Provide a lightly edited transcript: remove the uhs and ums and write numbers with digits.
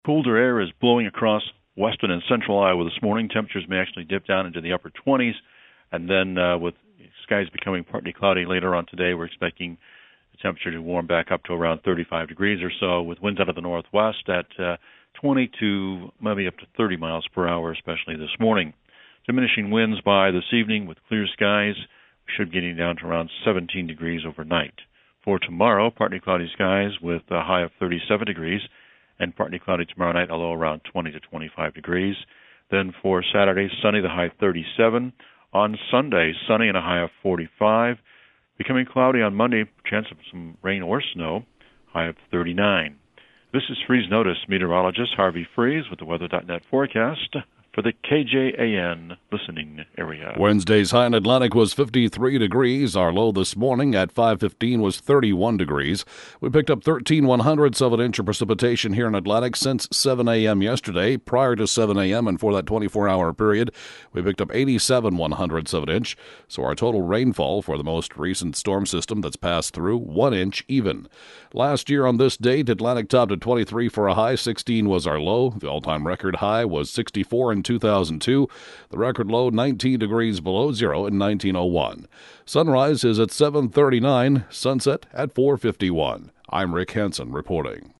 Colder air is blowing across western and central Iowa this morning. Temperatures may actually dip down into the upper 20s, and then with skies becoming partly cloudy later on today, we're expecting the temperature to warm back up to around 35 degrees or so, with winds out of the northwest at 20 to maybe up to 30 miles per hour, especially this morning. Diminishing winds by this evening with clear skies. We should getting down to around 17 degrees overnight. For tomorrow, partly cloudy skies with a high of 37 degrees, and partly cloudy tomorrow night, a low around 20 to 25 degrees. Then for Saturday, sunny, the high 37. On Sunday, sunny and a high of 45. Becoming cloudy on Monday, chance of some rain or snow, high of 39. This is Freeze Notice meteorologist Harvey Freeze with the Weather.net forecast for the KJAN listening area. Wednesday's high in Atlantic was 53 degrees. Our low this morning at 5:15 was 31 degrees. We picked up 13/100ths of an inch of precipitation here in Atlantic since 7 a.m. yesterday. Prior to 7 a.m. and for that 24-hour period, we picked up 87/100ths of an inch. So our total rainfall for the most recent storm system that's passed through, 1 inch even. Last year on this date, Atlantic topped at 23 for a high, 16 was our low. The all-time record high was 64 in 2002. The record low, 19 degrees below zero in 1901. Sunrise is at 7:39, sunset at 4:51. I'm Rick Hansen reporting.